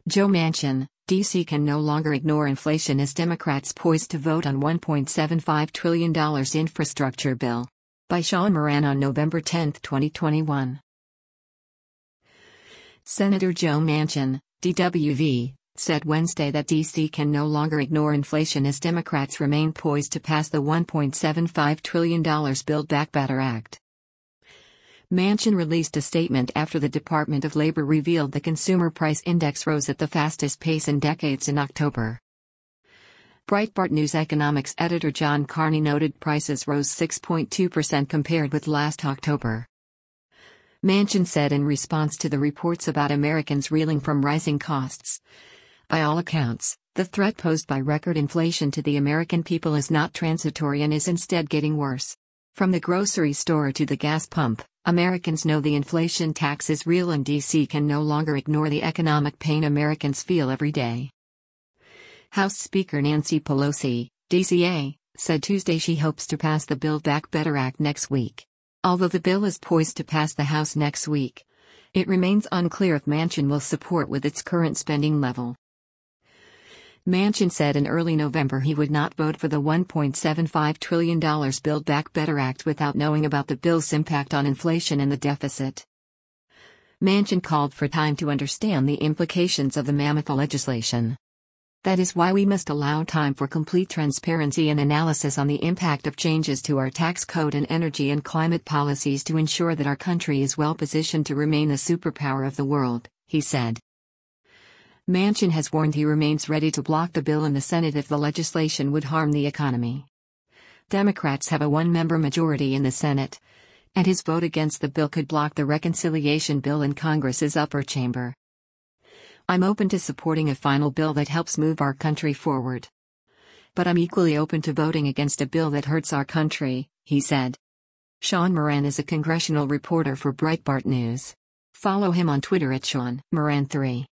Joe Manchin, D.C. can no longer ignore inflation as Democrats poised to vote on $1.75 trillion infrastructure bill. By Sean Moran on November 10, 2021. Senator Joe Manchin, DWV, said Wednesday that D.C. can no longer ignore inflation as Democrats remain poised to pass the $1.75 trillion Build Back Better Act. Manchin released a statement after the Department of Labor revealed the Consumer Price Index rose at the fastest pace in decades in October. Breitbart News economics editor John Carney noted prices rose 6.2% compared with last October. Manchin said in response to the reports about Americans reeling from rising costs, "By all accounts, the threat posed by record inflation to the American people is not transitory and is instead getting worse. From the grocery store to the gas pump, Americans know the inflation tax is real and D.C. can no longer ignore the economic pain Americans feel every day." House Speaker Nancy Pelosi, DCA, said Tuesday she hopes to pass the Build Back Better Act next week. Although the bill is poised to pass the House next week, it remains unclear if Manchin will support with its current spending level. Manchin said in early November he would not vote for the $1.75 trillion Build Back Better Act without knowing about the bill's impact on inflation and the deficit. Manchin called for time to understand the implications of the mammoth legislation. "That is why we must allow time for complete transparency and analysis on the impact of changes to our tax code and energy and climate policies to ensure that our country is well positioned to remain the superpower of the world," he said. Manchin has warned he remains ready to block the bill in the Senate if the legislation would harm the economy. Democrats have a one-member majority in the Senate, and his vote against the bill could block the reconciliation bill in Congress's upper chamber. "I'm open to supporting a final bill that helps move our country forward. But I'm equally open to voting against a bill that hurts our country," he said. Sean Moran is a congressional reporter for Breitbart News. Follow him on Twitter at Sean Moran3.